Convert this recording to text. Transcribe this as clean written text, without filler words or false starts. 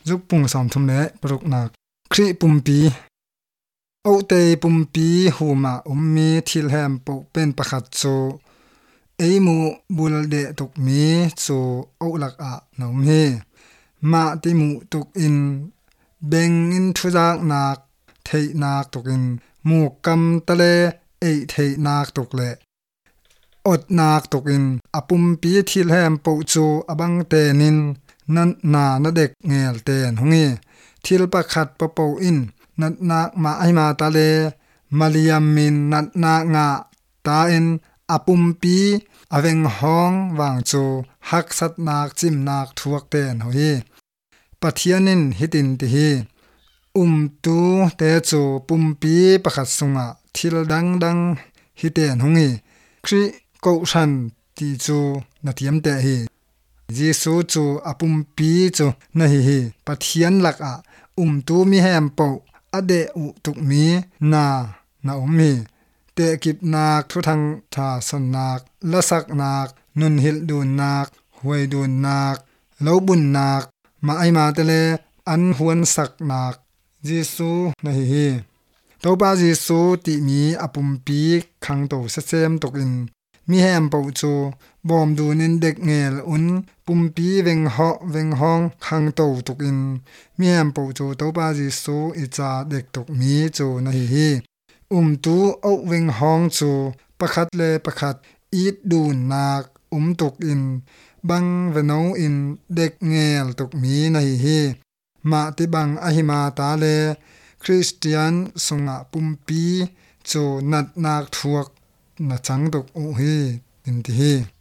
จุกปุงสอมทุมเละปรุกนักครีปุมปีโอเตปุมปีหูมามีทิลแฮมปุเป็นประคัดโซเอมูบุลเดตุกมีโซโอลักอะนมเฮมาติมูตุกอินเบงอินทุจากนักเทนักตุกอินมูกำตะเลเอเทนักตุกเลอดนักตุกอินอปุมปีทิลแฮมปุโซอบังเตนินนันนาเด็กเงลเตนหงเงทิลประคัดปะเปาอินนัดนักมาไอมาตาเลมาลียามินนัดนากงาตาอินอปุมปีอเวงห้องวางโจฮักสัตนักจิมนักทวกเตนหงเฮปะเทียนินฮิตินติเฮตูเตโจปุมปีประคัดสุงะทิลดังฮิเตนหงเฮคริโกชันติโจนาเทียมเตเฮเยซูโจอปุมปีโจนะเฮปะเทียนหลักอะตูมีแฮมเปาอเดอุตุกมีนามีเตกิบนักทุทังทาสนักละสักนักนุนหิลดูนักหวยดูนักเลาบุญนักมาไอมาเตเลอันหวนสักนักเยซูนะเฮตัวบาเยซูติมีอปุมปีขังโตเซมตกอินมีแฮมเปาโจบอมดูนินเด็กเงลปุมปีเวงห้องขังโตตกอินมีแฮมเปาโจตัวบาเยซูอิจาเด็กตกมีโจนะเฮตูเอาเวงห้องโจประคัดเลประคัดอีดดูนักตกอินบังเวนเอาอินเด็กเงลตกมีนะเฮมาติบังอหิมาตาเลคริสเตียนสงะปุมปีโจนัดนักทวกนะจังตกโอเฮตินติเฮ